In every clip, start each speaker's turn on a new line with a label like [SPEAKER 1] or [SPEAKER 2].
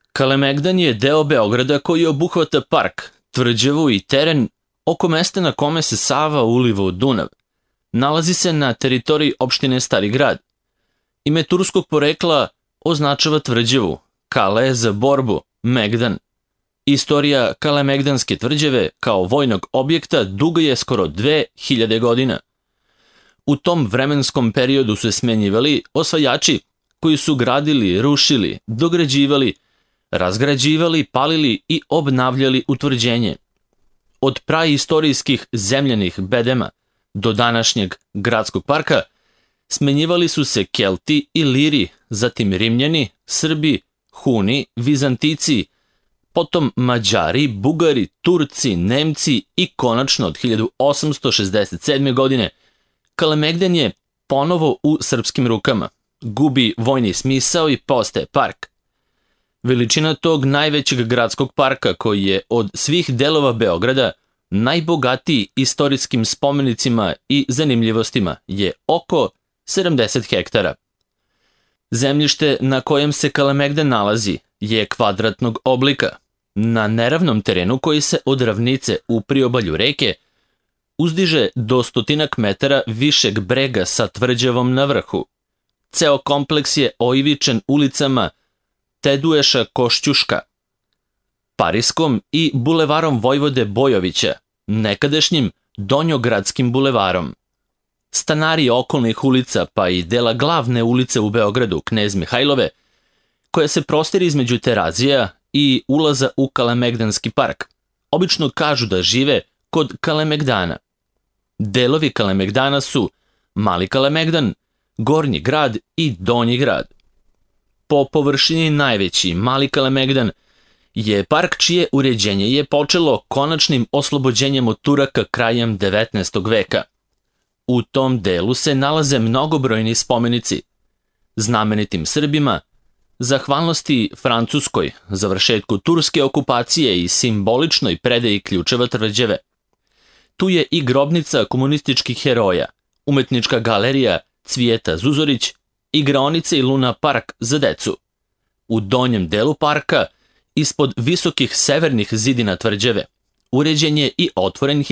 [SPEAKER 1] Kalemegdan je deo Beograda koji obuhvata park, tvrđavu i teren oko mesta na kome se Sava uliva u Dunav. Nalazi se na teritoriji opštine Stari grad. Ime turskog porekla označava tvrđavu, Kale za borbu, Megdan. Istorija Kalemegdanske tvrđave kao vojnog objekta duga je skoro 2000 godina. U tom vremenskom periodu su smenjivali osvajači koji su gradili, rušili, dograđivali, razgrađivali, palili i obnavljali utvrđenje. Od praistorijskih zemljanih bedema do današnjeg gradskog parka smenjivali su se Kelti i Liri, zatim Rimljani, Srbi, Huni, Vizantici, potom Mađari, Bugari, Turci, Nemci i konačno od 1867. godine Kalemegdan je ponovo u srpskim rukama, gubi vojni smisao i postaje park. Veličina tog najvećeg gradskog parka, koji je od svih delova Beograda najbogatiji istorijskim spomenicima i zanimljivostima, je oko 70 hektara. Zemljište na kojem se Kalemegdan nalazi je kvadratnog oblika. Na neravnom terenu koji se od ravnice u priobalju reke uzdiže do 100 metara višeg brega sa tvrđavom na vrhu. Ceo kompleks je oivičen ulicama Teduješa Košćuška, Pariskom i bulevarom Vojvode Bojovića, nekadašnjim Donjogradskim bulevarom. Stanari okolnih ulica pa i dela glavne ulice u Beogradu, Knez Mihajlove, koja se prostire između Terazija i ulaza u Kalemegdanski park, obično kažu da žive kod Kalemegdana. Delovi Kalemegdana su Mali Kalemegdan, Gornji grad i Donji grad. Po površini najveći Mali Kalemegdan je park čije uređenje je počelo konačnim oslobođenjem od Turaka krajem 19. veka. U tom delu se nalaze mnogobrojni spomenici znamenitim Srbima, zahvalnosti Francuskoj, završetku turske okupacije i simboličnoj predaji ključeva tvrđave. Tu je i grobnica komunističkih heroja, umetnička galerija Cvijeta Zuzorić, igraonice i Luna park za decu. U donjem delu parka, ispod visokih severnih zidina tvrđave, uređen je i otvoren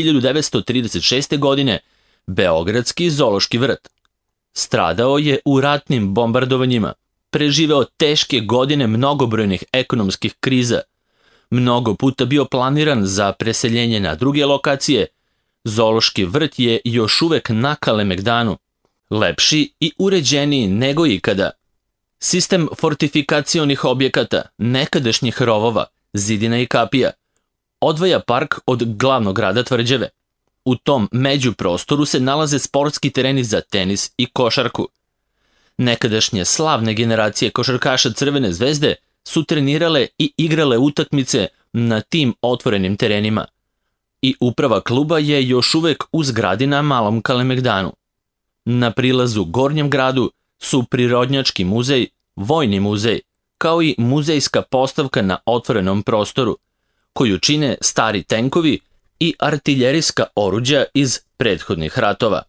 [SPEAKER 1] 1936. godine Beogradski zoološki vrt. Stradao je u ratnim bombardovanjima, preživeo teške godine mnogobrojnih ekonomskih kriza, mnogo puta bio planiran za preseljenje na druge lokacije. Zoološki vrt je još uvek na Kalemegdanu, lepši i uređeniji nego ikada. Sistem fortifikacionih objekata, nekadašnjih rovova, zidina i kapija, odvaja park od glavnog grada tvrđave. U tom međuprostoru se nalaze sportski tereni za tenis i košarku. Nekadašnje slavne generacije košarkaša Crvene zvezde su trenirale i igrale utakmice na tim otvorenim terenima. I uprava kluba je još uvek u zgradi na Malom Kalemegdanu. Na prilazu Gornjem gradu su Prirodnjački muzej, Vojni muzej, kao i muzejska postavka na otvorenom prostoru, koju čine stari tenkovi i artiljerijska oruđa iz prethodnih ratova.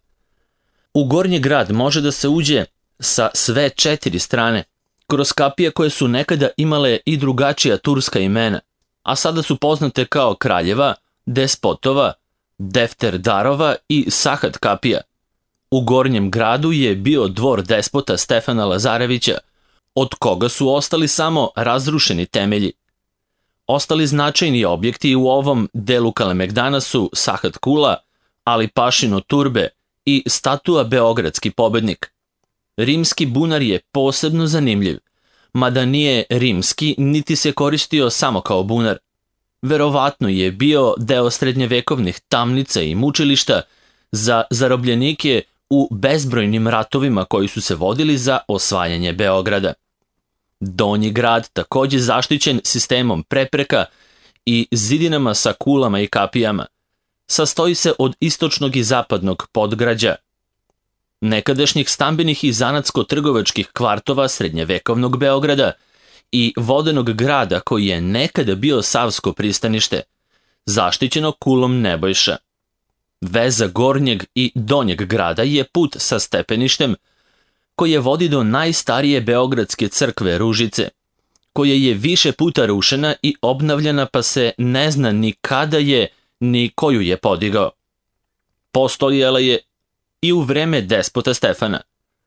[SPEAKER 1] U Gornji grad može da se uđe sa sve 4 strane, kroz kapije koje su nekada imale i drugačija turska imena, a sada su poznate kao Kraljeva, Despotova, Defterdarova i Sahat kapija. U Gornjem gradu je bio dvor despota Stefana Lazarevića, od koga su ostali samo razrušeni temelji. Ostali značajni objekti u ovom delu Kalemegdana su Sahat kula, Ali Pašino turbe i statua Beogradski pobednik. Rimski bunar je posebno zanimljiv, mada nije rimski niti se koristio samo kao bunar. Verovatno je bio deo srednjevekovnih tamnica i mučilišta za zarobljenike u bezbrojnim ratovima koji su se vodili za osvajanje Beograda. Donji grad, takođe zaštićen sistemom prepreka i zidinama sa kulama i kapijama, sastoji se od istočnog i zapadnog podgrađa, nekadašnjih stambenih i zanatsko-trgovačkih kvartova srednjevekovnog Beograda i vodenog grada koji je nekada bio savsko pristanište, zaštićeno kulom Nebojša. Veza Gornjeg i Donjeg grada je put sa stepeništem koje vodi do najstarije beogradske crkve Ružice, koja je više puta rušena i obnavljana pa se ne zna ni kada je, ni koju je podigao. Postojala je i u vreme despota Stefana.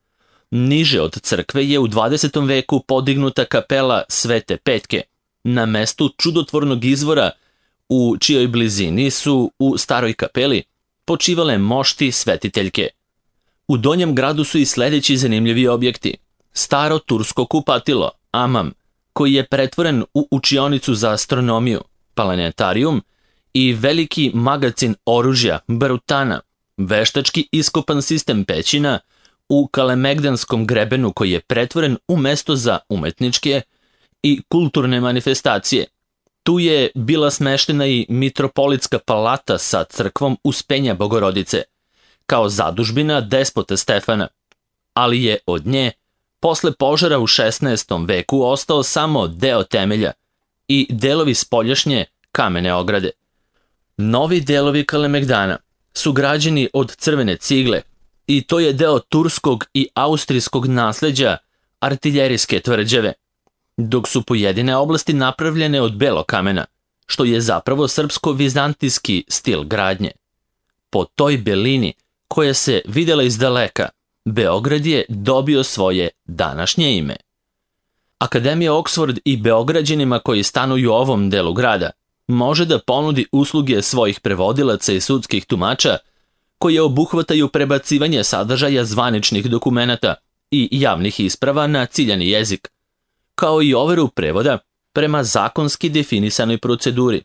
[SPEAKER 1] Niže od crkve je u 20. veku podignuta kapela Svete Petke, na mestu čudotvornog izvora u čijoj blizini su u staroj kapeli počivale mošti svetiteljke. U Donjem gradu su i sledeći zanimljivi objekti. Staro tursko kupatilo, Amam, koji je pretvoren u učionicu za astronomiju, planetarijum, i veliki magacin oružja, Barutana, veštački iskopan sistem pećina u Kalemegdanskom grebenu koji je pretvoren u mesto za umetničke i kulturne manifestacije. Tu je bila smeštena i mitropolitska palata sa crkvom Uspenja Bogorodice, kao zadužbina despota Stefana, ali je od nje posle požara u 16. veku ostao samo deo temelja i delovi spoljašnje kamene ograde. Novi delovi Kalemegdana su građeni od crvene cigle i to je deo turskog i austrijskog nasleđa artiljerijske tvrđave, dok su pojedine oblasti napravljene od belog kamena, što je zapravo srpsko-vizantijski stil gradnje. Po toj belini, koja se videla iz daleka, Beograd je dobio svoje današnje ime. Akademija Oxford i Beograđanima koji stanuju u ovom delu grada može da ponudi usluge svojih prevodilaca i sudskih tumača koje obuhvataju prebacivanje sadržaja zvaničnih dokumenata i javnih isprava na ciljani jezik, kao i overu prevoda prema zakonski definisanoj proceduri.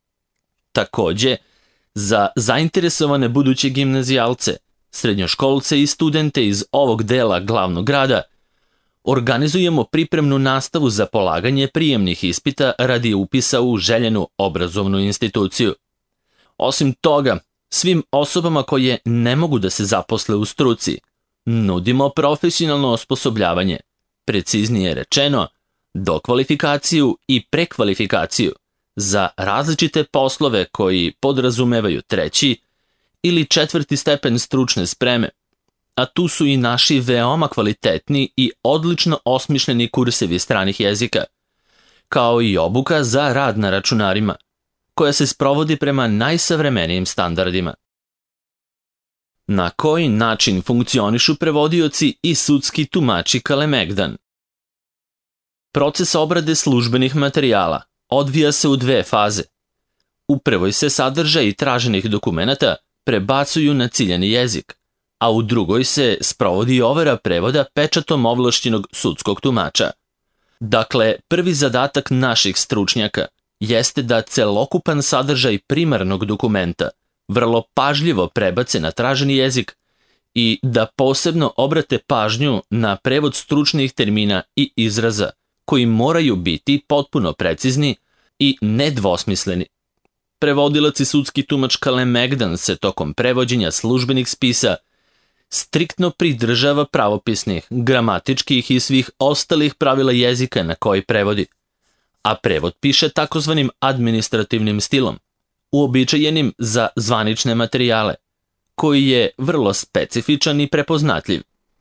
[SPEAKER 1] Takođe, za zainteresovane buduće gimnazijalce, srednjoškolce i studente iz ovog dela glavnog grada, organizujemo pripremnu nastavu za polaganje prijemnih ispita radi upisa u željenu obrazovnu instituciju. Osim toga, svim osobama koje ne mogu da se zaposle u struci, nudimo profesionalno osposobljavanje, preciznije rečeno, dokvalifikaciju i prekvalifikaciju za različite poslove koji podrazumevaju 3. ili 4. stepen stručne spreme, a tu su i naši veoma kvalitetni i odlično osmišljeni kursevi stranih jezika, kao i obuka za rad na računarima, koja se sprovodi prema najsavremenijim standardima. Na koji način funkcionišu prevodioci i sudski tumači Kalemegdan? Proces obrade službenih materijala odvija se u 2 faze. U prvoj se sadržaj traženih dokumenata prebacuju na ciljani jezik, a u drugoj se sprovodi overa prevoda pečatom ovlašćenog sudskog tumača. Dakle, prvi zadatak naših stručnjaka jeste da celokupan sadržaj primarnog dokumenta vrlo pažljivo prebace na traženi jezik i da posebno obrate pažnju na prevod stručnih termina i izraza koji moraju biti potpuno precizni i nedvosmisleni. Prevodilac i sudski tumač Kalemegdan se tokom prevođenja službenih spisa striktno pridržava pravopisnih, gramatičkih i svih ostalih pravila jezika na koji prevodi, a prevod piše takozvanim administrativnim stilom, uobičajenim za zvanične materijale, koji je vrlo specifičan i prepoznatljiv.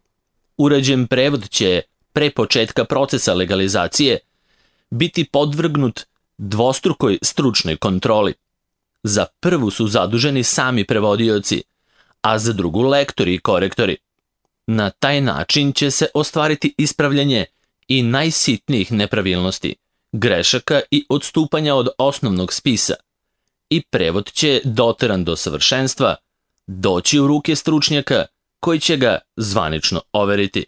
[SPEAKER 1] Urađen prevod će, pre početka procesa legalizacije, biti podvrgnut dvostrukoj stručnoj kontroli. Za prvu su zaduženi sami prevodioci, a za drugu lektori i korektori. Na taj način će se ostvariti ispravljanje i najsitnijih nepravilnosti, grešaka i odstupanja od osnovnog spisa, i prevod će, doteran do savršenstva, doći u ruke stručnjaka koji će ga zvanično overiti.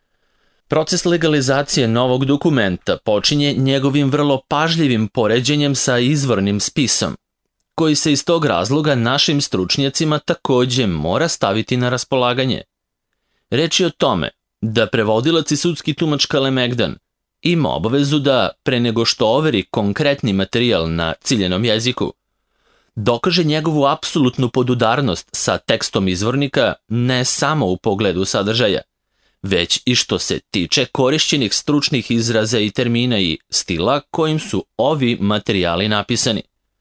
[SPEAKER 1] Proces legalizacije novog dokumenta počinje njegovim vrlo pažljivim poređenjem sa izvornim spisom, koji se iz tog razloga našim stručnjacima takođe mora staviti na raspolaganje. Reč je o tome da prevodilac i sudski tumač Kalemegdan ima obavezu da, pre nego što overi konkretni materijal na ciljenom jeziku, dokaže njegovu apsolutnu podudarnost sa tekstom izvornika ne samo u pogledu sadržaja, već i što se tiče korišćenih stručnih izraza i termina i stila kojim su ovi materijali napisani.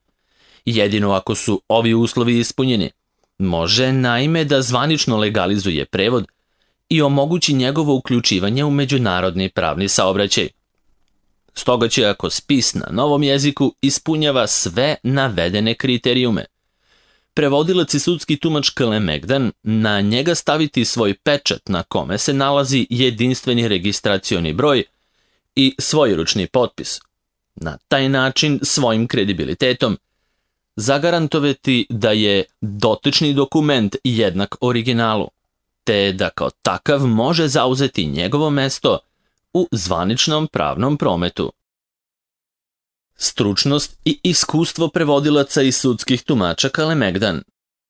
[SPEAKER 1] Jedino ako su ovi uslovi ispunjeni, može naime da zvanično legalizuje prevod i omogući njegovo uključivanje u međunarodni pravni saobraćaj. Stoga će, ako spis na novom jeziku ispunjava sve navedene kriterijume, prevodilac i sudski tumač Kalemegdan na njega staviti svoj pečat na kome se nalazi jedinstveni registracioni broj i svojeručni potpis. Na taj način svojim kredibilitetom zagarantovati da je dotični dokument jednak originalu, te da kao takav može zauzeti njegovo mesto u zvaničnom pravnom prometu. Stručnost i iskustvo prevodilaca i sudskih tumača Kalemegdan.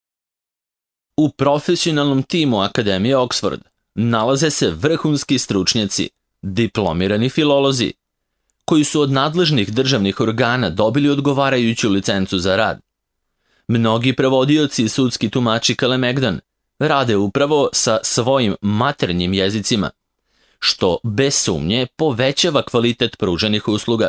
[SPEAKER 1] U profesionalnom timu Akademije Oxford nalaze se vrhunski stručnjaci, diplomirani filolozi, koji su od nadležnih državnih organa dobili odgovarajuću licencu za rad. Mnogi prevodioci i sudski tumači Kalemegdan rade upravo sa svojim maternjim jezicima, što bez sumnje povećava kvalitet pruženih usluga.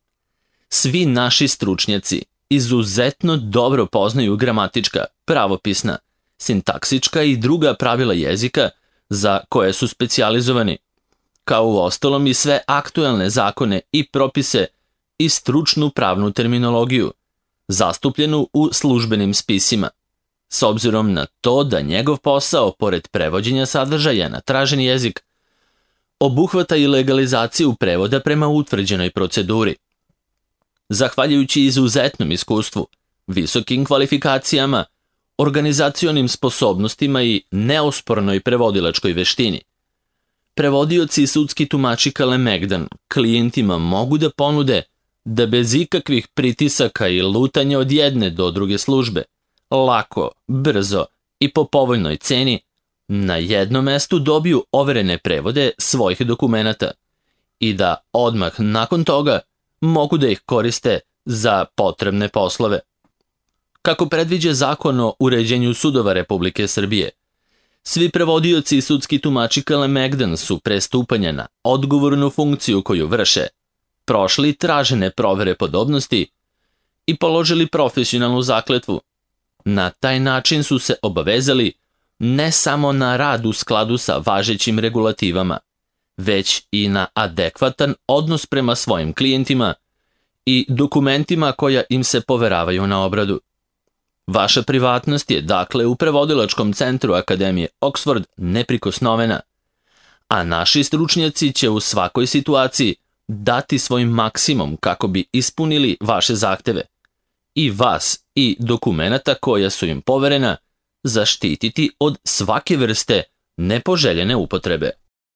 [SPEAKER 1] Svi naši stručnjaci izuzetno dobro poznaju gramatička, pravopisna, sintaksička i druga pravila jezika za koje su specijalizovani, kao uostalom i sve aktuelne zakone i propise i stručnu pravnu terminologiju, zastupljenu u službenim spisima, s obzirom na to da njegov posao, pored prevođenja sadržaja na traženi jezik, obuhvata i legalizaciju prevoda prema utvrđenoj proceduri. Zahvaljujući izuzetnom iskustvu, visokim kvalifikacijama, organizacionim sposobnostima i neospornoj prevodilačkoj veštini, prevodioci i sudski tumači Kalemegdan klijentima mogu da ponude da bez ikakvih pritisaka i lutanja od jedne do druge službe, lako, brzo i po povoljnoj ceni, na jednom mestu dobiju overene prevode svojih dokumenata i da odmah nakon toga mogu da ih koriste za potrebne poslove. Kako predviđa Zakon o uređenju sudova Republike Srbije, svi prevodioci i sudski tumači Kalemegdan su pre stupanja na odgovornu funkciju koju vrše prošli tražene provere podobnosti i položili profesionalnu zakletvu. Na taj način su se obavezali ne samo na rad u skladu sa važećim regulativama, već i na adekvatan odnos prema svojim klijentima i dokumentima koja im se poveravaju na obradu. Vaša privatnost je dakle u prevodilačkom centru Akademije Oxford neprikosnovena, a naši stručnjaci će u svakoj situaciji dati svoj maksimum kako bi ispunili vaše zahteve i vas i dokumenata koja su im poverena zaštititi od svake vrste nepoželjene upotrebe.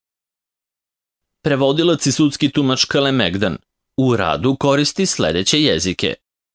[SPEAKER 1] Prevodilac i sudski tumač Kalemegdan u radu koristi sledeće jezike.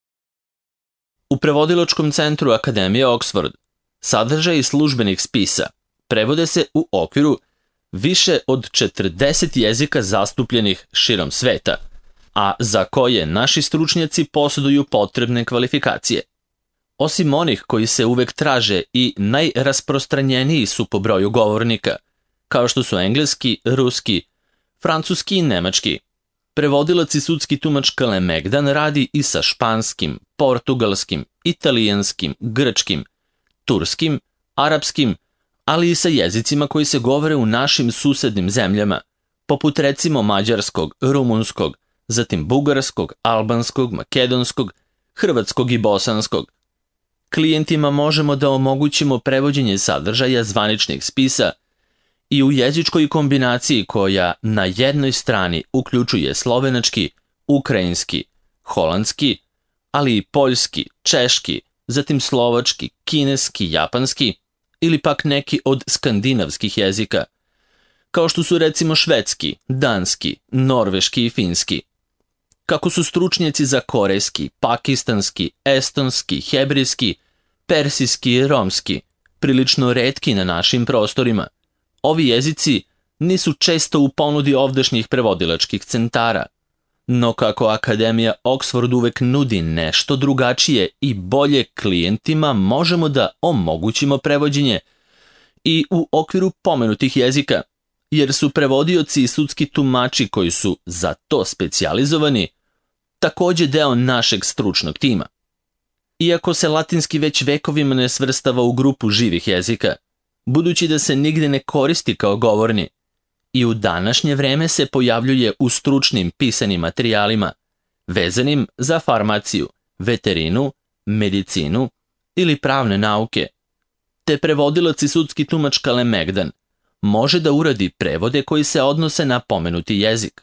[SPEAKER 1] U prevodilačkom centru Akademije Oxford sadržaj službenih spisa prevode se u okviru više od 40 jezika zastupljenih širom sveta, a za koje naši stručnjaci posjeduju potrebne kvalifikacije. Osim onih koji se uvek traže i najrasprostranjeniji su po broju govornika, kao što su engleski, ruski, francuski i nemački, prevodilac i sudski tumač Kalemegdan radi i sa španskim, portugalskim, italijanskim, grčkim, turskim, arapskim, ali i sa jezicima koji se govore u našim susednim zemljama, poput recimo mađarskog, rumunskog, zatim bugarskog, albanskog, makedonskog, hrvatskog i bosanskog. Klijentima možemo da omogućimo prevođenje sadržaja zvaničnih spisa i u jezičkoj kombinaciji koja na jednoj strani uključuje slovenački, ukrajinski, holandski, ali i poljski, češki, zatim slovački, kineski, japanski ili pak neki od skandinavskih jezika, kao što su recimo švedski, danski, norveški i finski. Kako su stručnjaci za korejski, pakistanski, estonski, hebrijski, persijski i romski prilično retki na našim prostorima, ovi jezici nisu često u ponudi ovdašnjih prevodilačkih centara, no kako Akademija Oxford uvek nudi nešto drugačije i bolje klijentima, možemo da omogućimo prevođenje i u okviru pomenutih jezika, jer su prevodioci i sudski tumači koji su za to specijalizovani takođe deo našeg stručnog tima. Iako se latinski već vekovima ne svrstava u grupu živih jezika, budući da se nigde ne koristi kao govorni, i u današnje vreme se pojavljuje u stručnim pisanim materijalima, vezanim za farmaciju, veterinu, medicinu ili pravne nauke, te prevodilac i sudski tumač Kalemegdan može da uradi prevode koji se odnose na pomenuti jezik.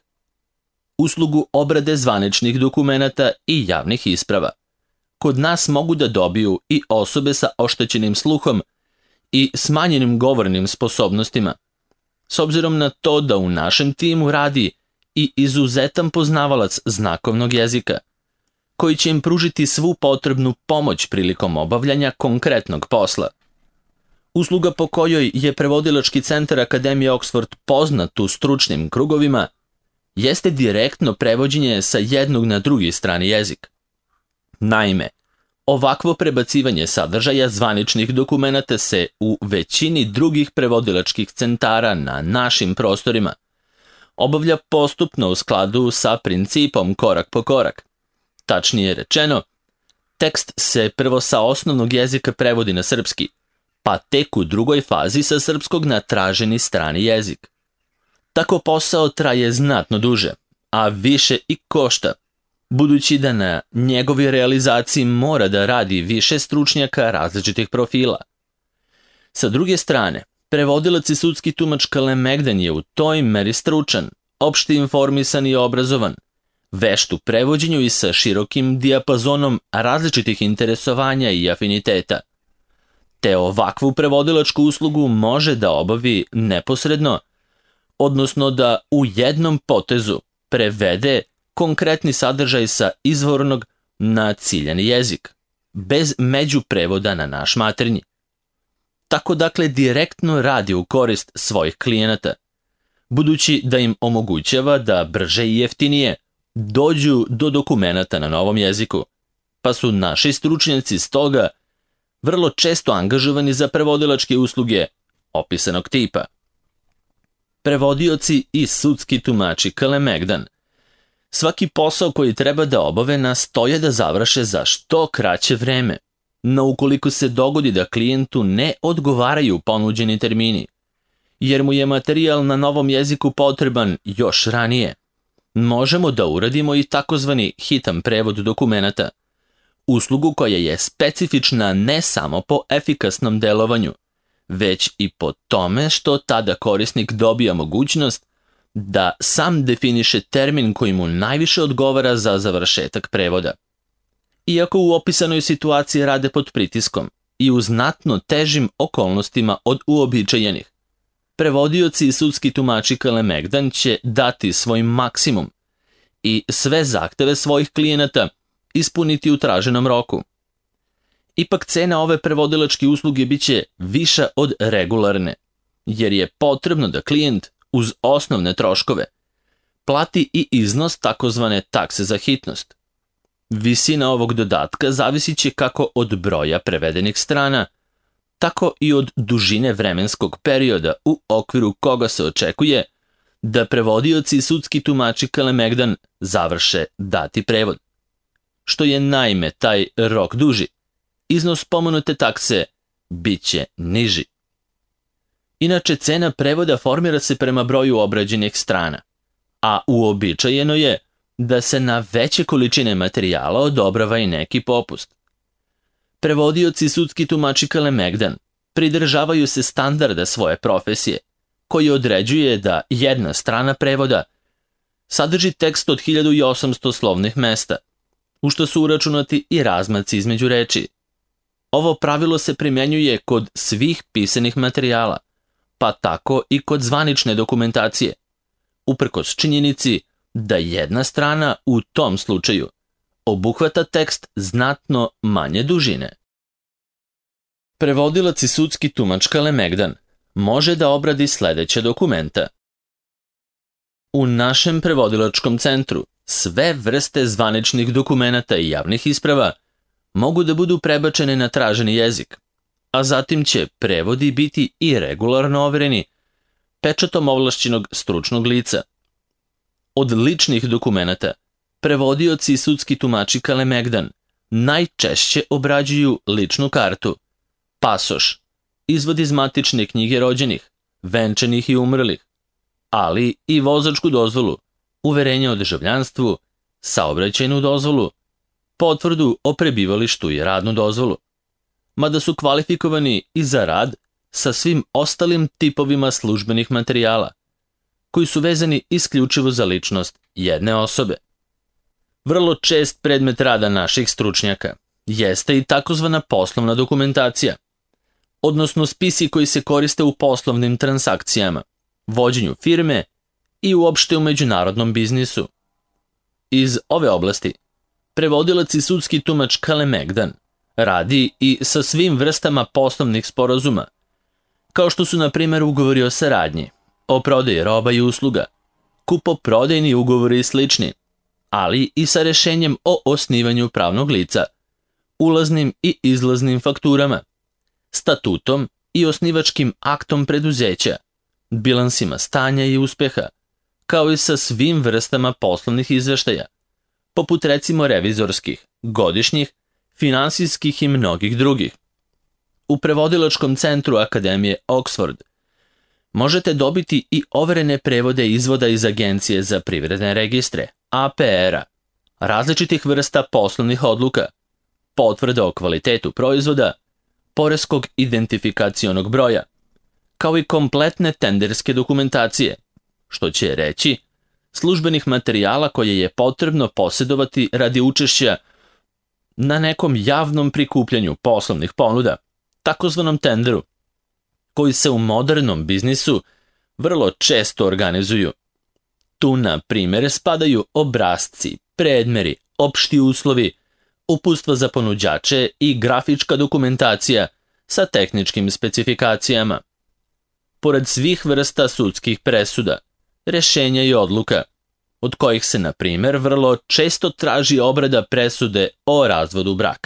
[SPEAKER 1] Uslugu obrade zvaničnih dokumenata i javnih isprava kod nas mogu da dobiju i osobe sa oštećenim sluhom i smanjenim govornim sposobnostima, s obzirom na to da u našem timu radi i izuzetan poznavalac znakovnog jezika, koji će im pružiti svu potrebnu pomoć prilikom obavljanja konkretnog posla. Usluga po kojoj je prevodilački centar Akademije Oxford poznat u stručnim krugovima jeste direktno prevođenje sa jednog na drugi strani jezik. Naime, ovakvo prebacivanje sadržaja zvaničnih dokumenata se u većini drugih prevodilačkih centara na našim prostorima obavlja postupno u skladu sa principom korak po korak. Tačnije rečeno, tekst se prvo sa osnovnog jezika prevodi na srpski, pa tek u drugoj fazi sa srpskog na traženi strani jezik. Tako posao traje znatno duže, a više i košta, budući da na njegovoj realizaciji mora da radi više stručnjaka različitih profila. Sa druge strane, prevodilac i sudski tumač Kalemegdan je u toj meri stručan, opšte informisan i obrazovan, vešt u prevođenju i sa širokim dijapazonom različitih interesovanja i afiniteta, te ovakvu prevodilačku uslugu može da obavi neposredno, odnosno da u jednom potezu prevede konkretni sadržaj sa izvornog na ciljani jezik, bez međuprevoda na naš maternji. Tako dakle direktno radi u korist svojih klijenata, budući da im omogućava da brže i jeftinije dođu do dokumenata na novom jeziku, pa su naši stručnjaci stoga vrlo često angažovani za prevodilačke usluge opisanog tipa. Prevodioci i sudski tumači Kalemegdan svaki posao koji treba da obave nastoje da završe za što kraće vreme, no ukoliko se dogodi da klijentu ne odgovaraju ponuđeni termini, jer mu je materijal na novom jeziku potreban još ranije, možemo da uradimo i takozvani hitan prevod dokumenata, uslugu koja je specifična ne samo po efikasnom delovanju, već i po tome što tada korisnik dobija mogućnost da sam definiše termin koji mu najviše odgovara za završetak prevoda. Iako u opisanoj situaciji rade pod pritiskom i u znatno težim okolnostima od uobičajenih, prevodioci i sudski tumači Kalemegdan će dati svoj maksimum i sve zahteve svojih klijenata ispuniti u traženom roku. Ipak cena ove prevodilačke usluge biće viša od regularne, jer je potrebno da klijent uz osnovne troškove plati i iznos takozvane takse za hitnost. Visina ovog dodatka zavisit će kako od broja prevedenih strana, tako i od dužine vremenskog perioda u okviru koga se očekuje da prevodioci i sudski tumači Kalemegdan završe dati prevod. Što je naime taj rok duži, iznos pomenute takse bit će niži. Inače, cena prevoda formira se prema broju obrađenih strana, a uobičajeno je da se na veće količine materijala odobrava i neki popust. Prevodioci i sudski tumači Kalemegdan pridržavaju se standarda svoje profesije, koji određuje da jedna strana prevoda sadrži tekst od 1800 slovnih mesta, u što su uračunati i razmaci između reči. Ovo pravilo se primjenjuje kod svih pisanih materijala, pa tako i kod zvanične dokumentacije, uprkos činjenici da jedna strana u tom slučaju obuhvata tekst znatno manje dužine. Prevodilac i sudski tumač Kalemegdan može da obradi sledeće dokumenta. U našem prevodilačkom centru sve vrste zvaničnih dokumenata i javnih isprava mogu da budu prebačene na traženi jezik, a zatim će prevodi biti i regularno overeni pečatom ovlašćenog stručnog lica. Od ličnih dokumenata prevodioci i sudski tumači Kalemegdan najčešće obrađuju ličnu kartu, pasoš, izvod iz matične knjige rođenih, venčanih i umrlih, ali i vozačku dozvolu, uverenje o državljanstvu, saobraćajnu dozvolu, potvrdu o prebivalištu i radnu dozvolu, mada su kvalifikovani i za rad sa svim ostalim tipovima službenih materijala, koji su vezani isključivo za ličnost jedne osobe. Vrlo čest predmet rada naših stručnjaka jeste i takozvana poslovna dokumentacija, odnosno spisi koji se koriste u poslovnim transakcijama, vođenju firme i uopšte u međunarodnom biznisu. Iz ove oblasti prevodilac i sudski tumač Kalemegdan radi i sa svim vrstama poslovnih sporazuma, kao što su na primjer ugovori o saradnji, o prodaji roba i usluga, kupoprodajni ugovori i slični, ali i sa rešenjem o osnivanju pravnog lica, ulaznim i izlaznim fakturama, statutom i osnivačkim aktom preduzeća, bilansima stanja i uspeha, kao i sa svim vrstama poslovnih izveštaja, poput recimo revizorskih, godišnjih, finansijskih i mnogih drugih. U prevodilačkom centru Akademije Oxford možete dobiti i overene prevode izvoda iz Agencije za privredne registre, APR-a, različitih vrsta poslovnih odluka, potvrda o kvalitetu proizvoda, poreskog identifikacionog broja, kao i kompletne tenderske dokumentacije, što će reći službenih materijala koje je potrebno posjedovati radi učešća na nekom javnom prikupljanju poslovnih ponuda, takozvanom tenderu, koji se u modernom biznisu vrlo često organizuju. Tu, na primjer, spadaju obrasci, predmeri, opšti uslovi, uputstva za ponuđače i grafička dokumentacija sa tehničkim specifikacijama. Pored svih vrsta sudskih presuda, rešenja i odluka, od kojih se, na primjer, vrlo često traži obrada presude o razvodu braka.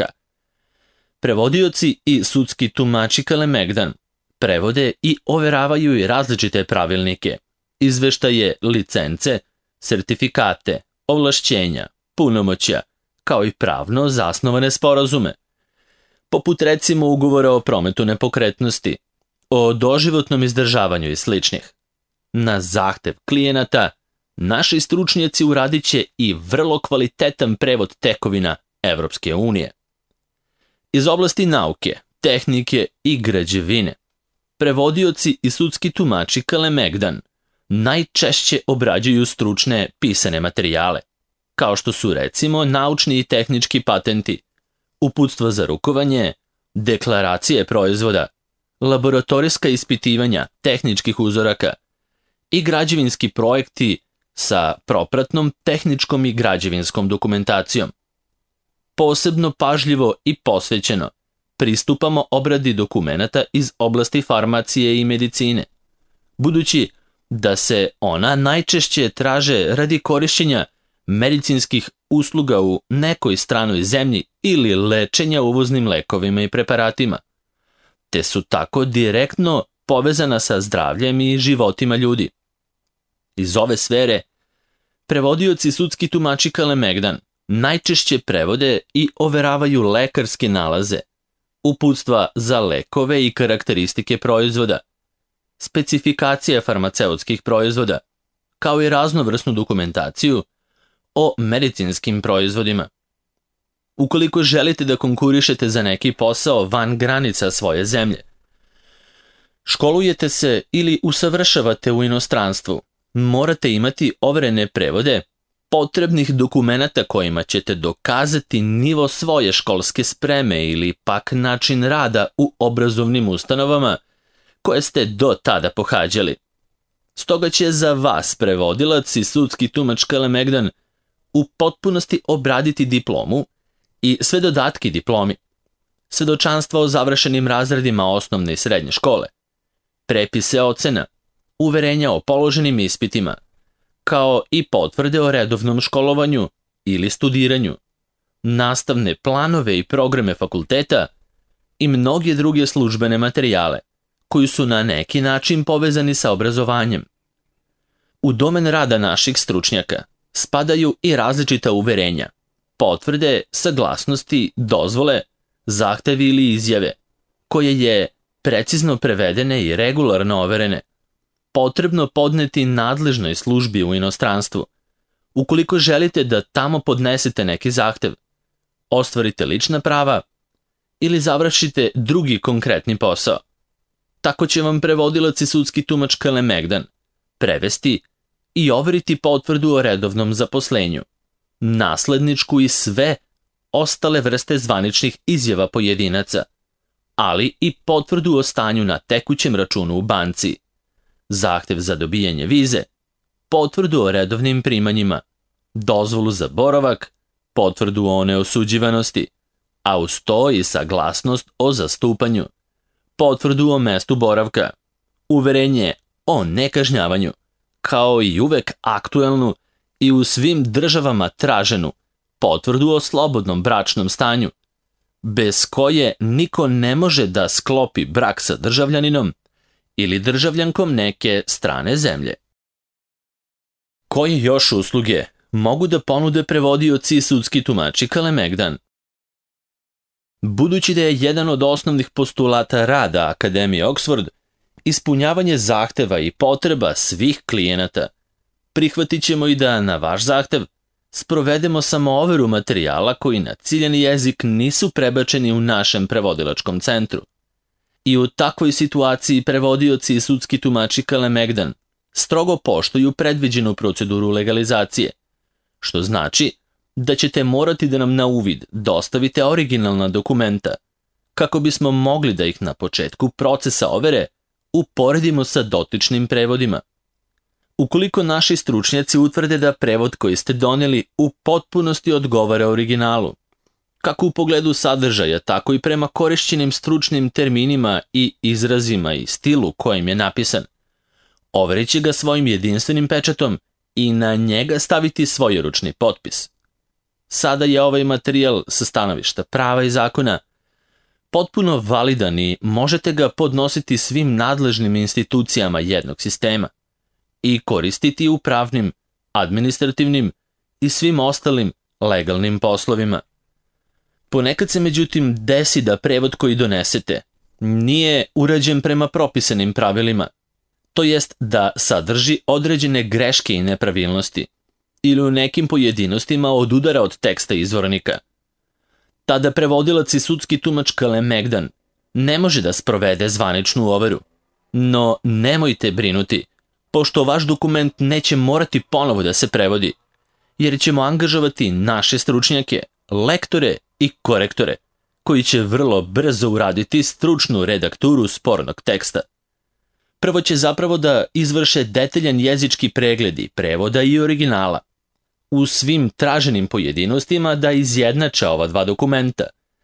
[SPEAKER 1] Prevodioci i sudski tumači Kalemegdan prevode i overavaju i različite pravilnike, izveštaje, licence, sertifikate, ovlašćenja, punomoćja, kao i pravno zasnovane sporazume, poput recimo ugovora o prometu nepokretnosti, o doživotnom izdržavanju i sličnih. Na zahtev klijenata, naši stručnjaci uradit će i vrlo kvalitetan prevod tekovina Evropske unije. Iz oblasti nauke, tehnike i građevine, prevodioci i sudski tumači Kalemegdan najčešće obrađuju stručne pisane materijale, kao što su recimo naučni i tehnički patenti, uputstva za rukovanje, deklaracije proizvoda, laboratorijska ispitivanja tehničkih uzoraka i građevinski projekti sa propratnom tehničkom i građevinskom dokumentacijom. Posebno pažljivo i posvećeno pristupamo obradi dokumenata iz oblasti farmacije i medicine, budući da se ona najčešće traže radi korišćenja medicinskih usluga u nekoj stranoj zemlji ili lečenja uvoznim lekovima i preparatima, te su tako direktno povezana sa zdravljem i životima ljudi. Iz ove sfere, prevodioci sudski tumači Kalemegdan najčešće prevode i overavaju lekarske nalaze, uputstva za lekove i karakteristike proizvoda, specifikacije farmaceutskih proizvoda, kao i raznovrsnu dokumentaciju o medicinskim proizvodima. Ukoliko želite da konkurišete za neki posao van granica svoje zemlje, školujete se ili usavršavate u inostranstvu, morate imati overene prevode potrebnih dokumenata kojima ćete dokazati nivo svoje školske spreme ili pak način rada u obrazovnim ustanovama koje ste do tada pohađali. Stoga će za vas prevodilac i sudski tumač Kalemegdan u potpunosti obraditi diplomu i sve dodatke diplomi, svedočanstva o završenim razredima osnovne i srednje škole, prepise ocena, uverenja o položenim ispitima, kao i potvrde o redovnom školovanju ili studiranju, nastavne planove i programe fakulteta i mnoge druge službene materijale koji su na neki način povezani sa obrazovanjem. U domen rada naših stručnjaka spadaju i različita uverenja, potvrde, saglasnosti, dozvole, zahtevi ili izjave, koje je precizno prevedene i regularno overene, potrebno podneti nadležnoj službi u inostranstvu. Ukoliko želite da tamo podnesete neki zahtev, ostvarite lična prava ili završite drugi konkretni posao. Tako će vam prevodilac i sudski tumač Kalemegdan prevesti i overiti potvrdu o redovnom zaposlenju, nasledničku i sve ostale vrste zvaničnih izjava pojedinaca, ali i potvrdu o stanju na tekućem računu u banci, zahtev za dobijanje vize, potvrdu o redovnim primanjima, dozvolu za boravak, potvrdu o neosuđivanosti, a uz to i saglasnost o zastupanju, potvrdu o mestu boravka, uverenje o nekažnjavanju, kao i uvek aktuelnu i u svim državama traženu potvrdu o slobodnom bračnom stanju, bez koje niko ne može da sklopi brak sa državljaninom ili državljankom neke strane zemlje. Koje još usluge mogu da ponude prevodioci i sudski tumači Kalemegdan? Budući da je jedan od osnovnih postulata rada Akademije Oxford ispunjavanje zahteva i potreba svih klijenata, prihvatit ćemo i da na vaš zahtev sprovedemo samo overu materijala koji na ciljani jezik nisu prebačeni u našem prevodilačkom centru. I u takvoj situaciji prevodioci i sudski tumači Kalemegdan strogo poštuju predviđenu proceduru legalizacije, što znači da ćete morati da nam na uvid dostavite originalna dokumenta, kako bismo mogli da ih na početku procesa overe uporedimo sa dotičnim prevodima. Ukoliko naši stručnjaci utvrde da prevod koji ste doneli u potpunosti odgovara originalu, kako u pogledu sadržaja, tako i prema korišćenim stručnim terminima i izrazima i stilu kojim je napisan, overit će ga svojim jedinstvenim pečatom i na njega staviti svojeručni potpis. Sada je ovaj materijal sa stanovišta prava i zakona potpuno validan i možete ga podnositi svim nadležnim institucijama jednog sistema i koristiti u pravnim, administrativnim i svim ostalim legalnim poslovima. Ponekad se međutim desi da prevod koji donesete nije urađen prema propisanim pravilima, to jest da sadrži određene greške i nepravilnosti ili u nekim pojedinostima odudara od teksta izvornika. Tada prevodilac i sudski tumač Kalemegdan ne može da sprovede zvaničnu overu, no nemojte brinuti, pošto vaš dokument neće morati ponovo da se prevodi, jer ćemo angažovati naše stručnjake, lektore i korektore, koji će vrlo brzo uraditi stručnu redakturu spornog teksta. Prvo će zapravo da izvrše detaljan jezički pregledi prevoda i originala, u svim traženim pojedinostima da izjednače ova dva dokumenta,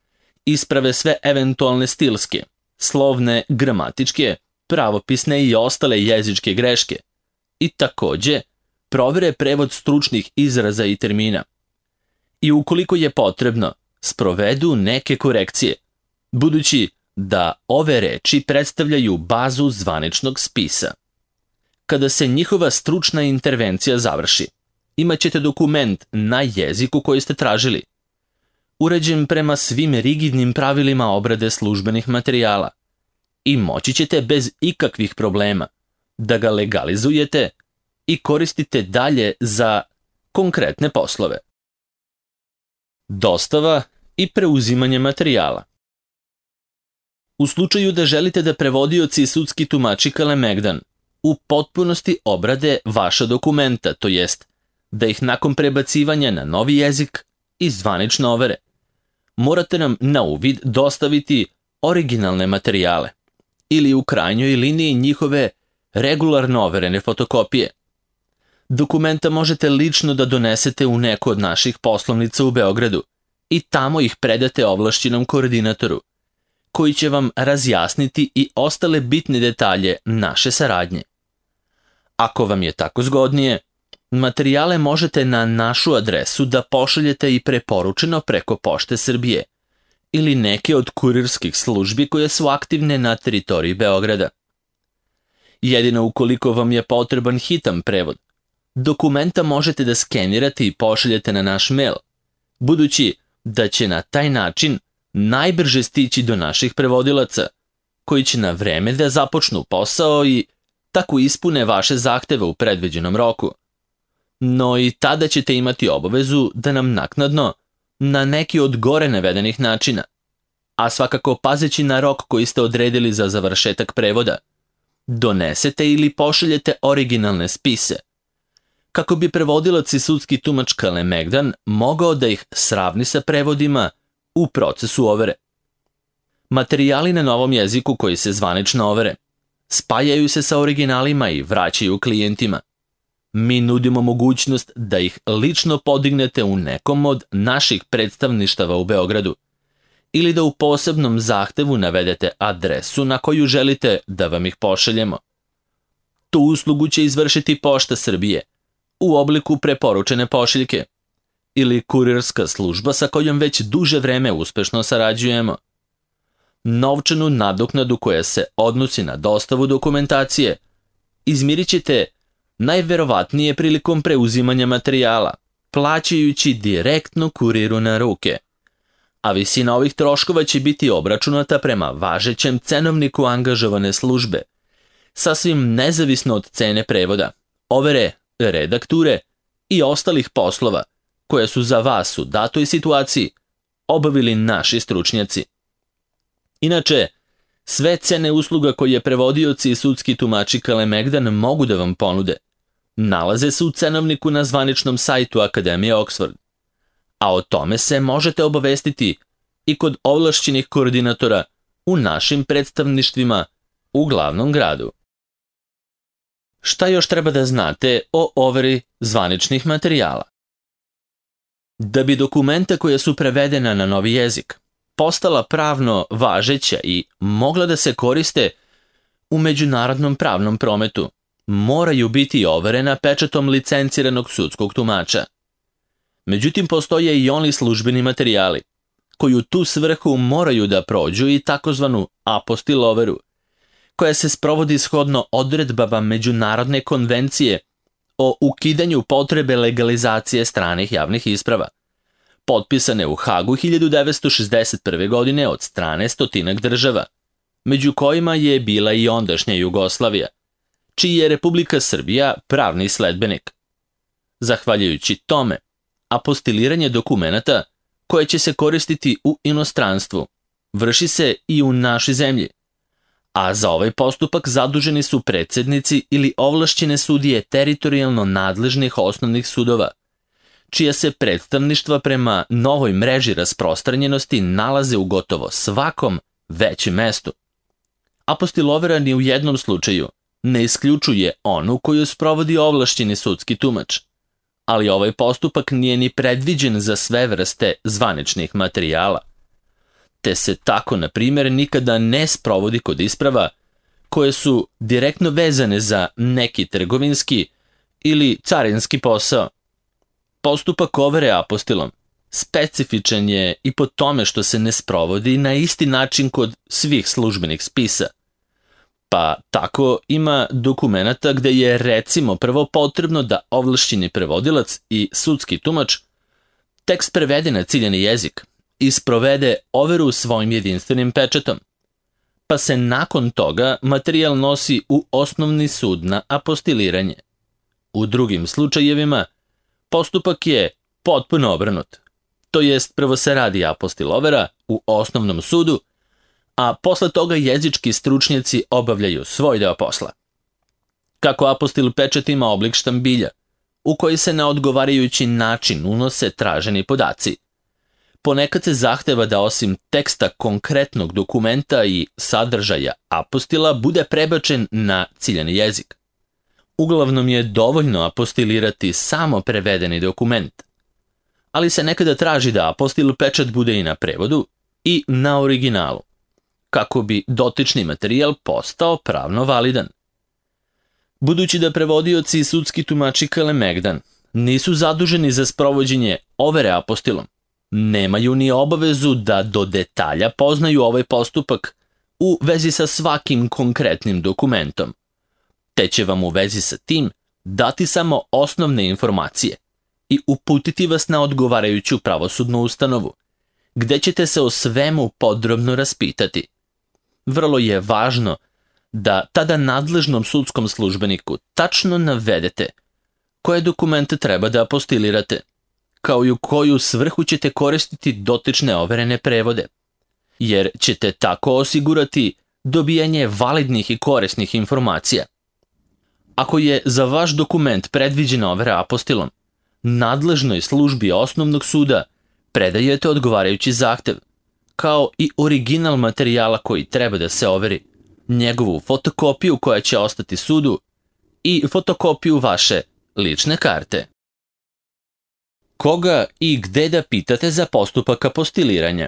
[SPEAKER 1] isprave sve eventualne stilske, slovne, gramatičke, pravopisne i ostale jezičke greške i takođe provere prevod stručnih izraza i termina. I ukoliko je potrebno, sprovedu neke korekcije, budući da ove reči predstavljaju bazu zvaničnog spisa. Kada se njihova stručna intervencija završi, imat ćete dokument na jeziku koji ste tražili, uređen prema svim rigidnim pravilima obrade službenih materijala i moći ćete bez ikakvih problema da ga legalizujete i koristite dalje za konkretne poslove. Dostava i preuzimanje materijala. U slučaju da želite da prevodioci i sudski tumači Kalemegdan u potpunosti obrade vaša dokumenta, to jest da ih nakon prebacivanja na novi jezik i zvanične overe, morate nam na uvid dostaviti originalne materijale ili u krajnjoj liniji njihove regularno overene fotokopije. Dokumenta možete lično da donesete u neku od naših poslovnica u Beogradu i tamo ih predate ovlašćenom koordinatoru, koji će vam razjasniti i ostale bitne detalje naše saradnje. Ako vam je tako zgodnije, materijale možete na našu adresu da pošaljete i preporučeno preko Pošte Srbije ili neke od kurirskih službi koje su aktivne na teritoriji Beograda. Jedino ukoliko vam je potreban hitan prevod, dokumenta možete da skenirate i pošaljete na naš mail, budući da će na taj način najbrže stići do naših prevodilaca, koji će na vreme da započnu posao i tako ispune vaše zahteve u predviđenom roku. No i tada ćete imati obavezu da nam naknadno, na neki od gore navedenih načina, a svakako pazeći na rok koji ste odredili za završetak prevoda, donesete ili pošaljete originalne spise, kako bi prevodilac i sudski tumač Kalemegdan mogao da ih sravni sa prevodima u procesu overe. Materijali na novom jeziku koji se zvanično overe spajaju se sa originalima i vraćaju klijentima. Mi nudimo mogućnost da ih lično podignete u nekom od naših predstavništava u Beogradu ili da u posebnom zahtevu navedete adresu na koju želite da vam ih pošaljemo. Tu uslugu će izvršiti Pošta Srbije u obliku preporučene pošiljke ili kurirska služba sa kojom već duže vreme uspešno sarađujemo. Novčanu nadoknadu koja se odnosi na dostavu dokumentacije izmirit ćete najverovatnije prilikom preuzimanja materijala, plaćajući direktno kuriru na ruke, a visina ovih troškova će biti obračunata prema važećem cenovniku angažovane službe, sasvim nezavisno od cene prevoda, overe, redakture i ostalih poslova koje su za vas u datoj situaciji obavili naši stručnjaci. Inače, sve cene usluga koje prevodioci i sudski tumači Kalemegdan mogu da vam ponude nalaze se u cenovniku na zvaničnom sajtu Akademije Oxford, a o tome se možete obavestiti i kod ovlašćenih koordinatora u našim predstavništvima u glavnom gradu. Šta još treba da znate o overi zvaničnih materijala? Da bi dokumenta koja su prevedena na novi jezik postala pravno važeća i mogla da se koriste u međunarodnom pravnom prometu, moraju biti overena pečatom licenciranog sudskog tumača. Međutim, postoje i oni službeni materijali koji u tu svrhu moraju da prođu i takozvanu apostil overu, koja se sprovodi shodno odredbama Međunarodne konvencije o ukidanju potrebe legalizacije stranih javnih isprava, potpisane u Hagu 1961. godine od strane 100 država, među kojima je bila i ondašnja Jugoslavija, čiji je Republika Srbija pravni sledbenik. Zahvaljujući tome, apostiliranje dokumenata koje će se koristiti u inostranstvu vrši se i u našoj zemlji, a za ovaj postupak zaduženi su predsednici ili ovlašćene sudije teritorijalno nadležnih osnovnih sudova, čija se predstavništva prema novoj mreži rasprostranjenosti nalaze u gotovo svakom većem mestu. Apostil overa ni u jednom slučaju ne isključuje onu koju sprovodi ovlašćeni sudski tumač, ali ovaj postupak nije ni predviđen za sve vrste zvaničnih materijala, te se tako, na primjer, nikada ne sprovodi kod isprava koje su direktno vezane za neki trgovinski ili carinski posao. Postupak overe apostilom specifičan je i po tome što se ne sprovodi na isti način kod svih službenih spisa. Pa tako ima dokumenata gde je recimo prvo potrebno da ovlašćeni prevodilac i sudski tumač tekst prevede na ciljani jezik i sprovede overu svojim jedinstvenim pečatom, pa se nakon toga materijal nosi u osnovni sud na apostiliranje. U drugim slučajevima postupak je potpuno obrnut, to jest prvo se radi apostil overa u osnovnom sudu, a posle toga jezički stručnjaci obavljaju svoj deo posla. Kako apostil pečat ima oblik štambilja, u koji se na odgovarajući način unose traženi podaci, ponekad se zahteva da osim teksta konkretnog dokumenta i sadržaja apostila bude prebačen na ciljani jezik. Uglavnom je dovoljno apostilirati samo prevedeni dokument, ali se nekada traži da apostil pečat bude i na prevodu i na originalu, kako bi dotični materijal postao pravno validan. Budući da prevodioci i sudski tumači Kalemegdan nisu zaduženi za sprovođenje overe apostilom, nemaju ni obavezu da do detalja poznaju ovaj postupak u vezi sa svakim konkretnim dokumentom, te će vam u vezi sa tim dati samo osnovne informacije i uputiti vas na odgovarajuću pravosudnu ustanovu, gde ćete se o svemu podrobno raspitati. Vrlo je važno da tada nadležnom sudskom službeniku tačno navedete koje dokumente treba da apostilirate, kao i u koju svrhu ćete koristiti dotične overene prevode, jer ćete tako osigurati dobijanje validnih i korisnih informacija. Ako je za vaš dokument predviđena overa apostilom, nadležnoj službi osnovnog suda predajete odgovarajući zahtev, kao i original materijala koji treba da se overi, njegovu fotokopiju koja će ostati sudu i fotokopiju vaše lične karte. Koga i gde da pitate za postupak apostiliranja?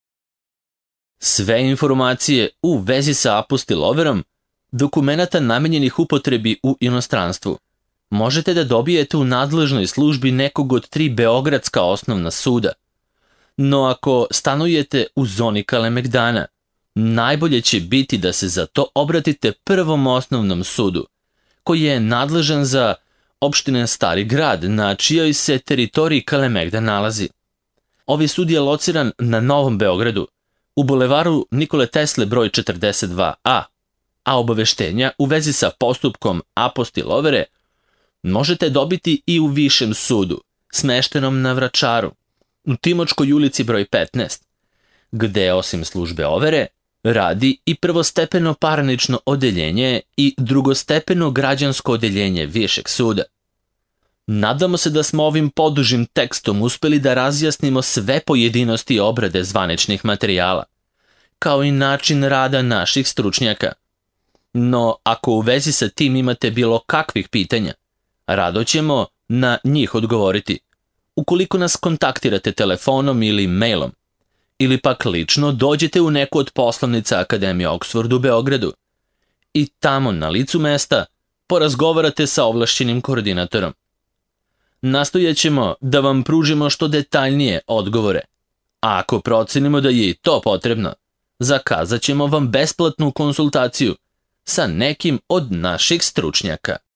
[SPEAKER 1] Sve informacije u vezi sa apostil overom dokumenata namenjenih upotrebi u inostranstvu možete da dobijete u nadležnoj službi nekog od 3 beogradska osnovna suda. No ako stanujete u zoni Kalemegdana, najbolje će biti da se za to obratite prvom osnovnom sudu, koji je nadležan za opštine Stari grad, na čijoj se teritoriji Kalemegdan nalazi. Ovaj sud je lociran na Novom Beogradu, u bulevaru Nikole Tesle broj 42A, a obaveštenja u vezi sa postupkom apostil overe možete dobiti i u Višem sudu, smeštenom na Vračaru, u Timočkoj ulici broj 15, gde osim službe overe radi i prvostepeno parnično odeljenje i drugostepeno građansko odeljenje Višeg suda. Nadamo se da smo ovim podužim tekstom uspeli da razjasnimo sve pojedinosti obrade zvaničnih materijala, kao i način rada naših stručnjaka. No, ako u vezi sa tim imate bilo kakvih pitanja, rado ćemo na njih odgovoriti, ukoliko nas kontaktirate telefonom ili mailom, ili pak lično dođete u neku od poslovnica Akademije Oxford u Beogradu i tamo na licu mesta porazgovarate sa ovlašćenim koordinatorom. Nastojat ćemo da vam pružimo što detaljnije odgovore, a ako procenimo da je i to potrebno, zakazat ćemo vam besplatnu konsultaciju sa nekim od naših stručnjaka.